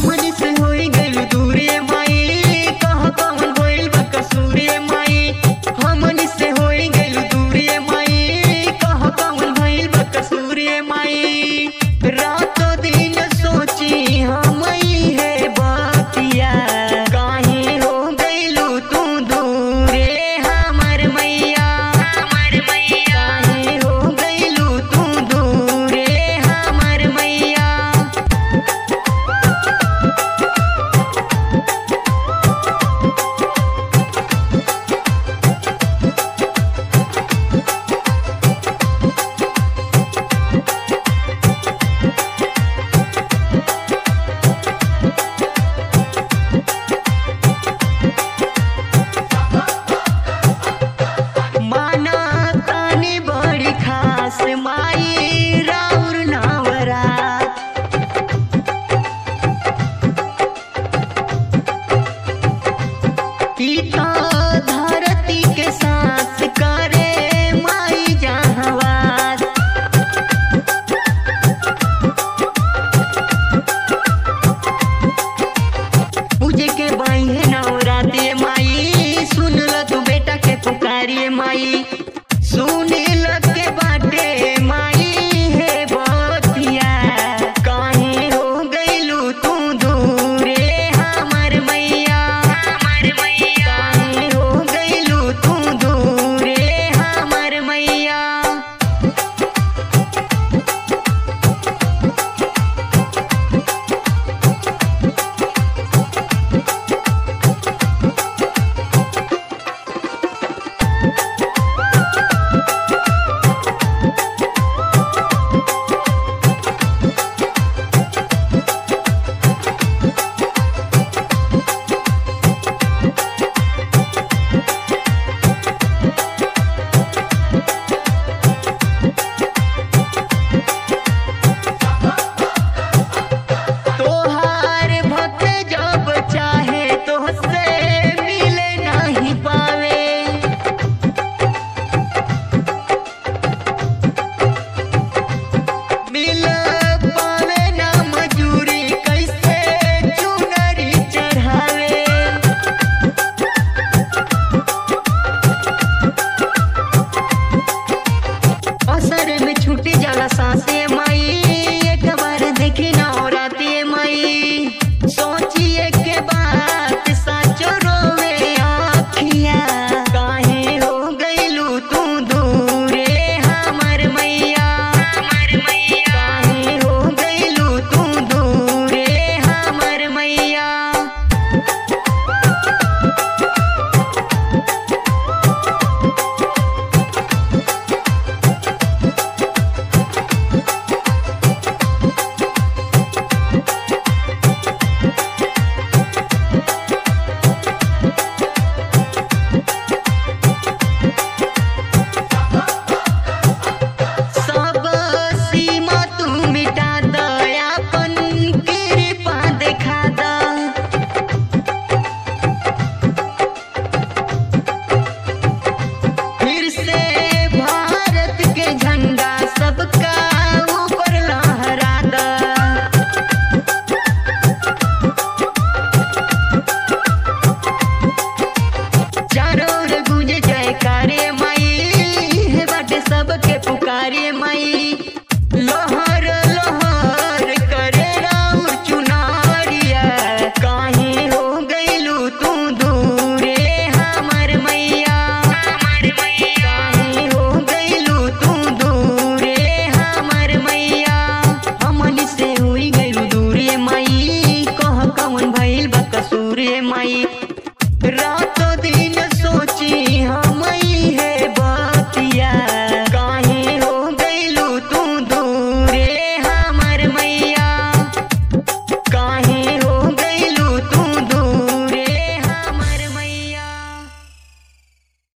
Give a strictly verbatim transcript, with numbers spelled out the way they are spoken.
हमनी से होई गइल दूरी माई, कह कौन भइल बा कसूरी माई। हमनी से होई गइल दूरी माई, कह कौन भइल बा कसूरी माई। रातों दिन सोची हम है बातिया, काहे हो गइलू तू दूरे हमर मैया, हमर मैया। काहे हो गइलू तू दूरे हमर मैया। माना तानी बड़ी खास माई राउर नावरात, ई तो धरती के सांस करे माई जहावास। पूजे के बाई है नवरात्रि माई, सुन ल तू बेटा के पुकारिए माई। सुने लग के बाटे माई है बतिया, काहे हो गइलू तू दूरे हमर मैया, हमर मैया। काहे हो गइलू तू दूरे हमर मैया। तोहार भक्त जब चाहे तोहसे मिले नहीं पावे, मिल पावे ना मजूरी कैसे चुनरी चढ़ावे। असर में छूटी जाला सांसे माई, एक बार देखी नवरात्रि माई। सोचिए के बात साचो रोवे आँखिया, काहे हो गइलू तू दूरे हमर मैया, हमर मैया। काहे हो गइलू तू दूरे हमर मैया। सब सीमा तू मिटा द, अपन कृपा देखा द। फिर से भारत के झंडा सबका ऊपर लहरा द। चारों ओर गूंजे जयकारे माई, हे बाटे सबके पुकारे माई। लोहर लोहर करे राउर चुनारिया, काहे हो गइलू तू दूरे हमर मैया, हमर मैया। काहे हो गइलू तू दूरे हमर मैया। हमनी से हुई गइलू दूरे माई, कह कौन भइल बा कसूरे माई। रातों दिन सोची हम है बातिया,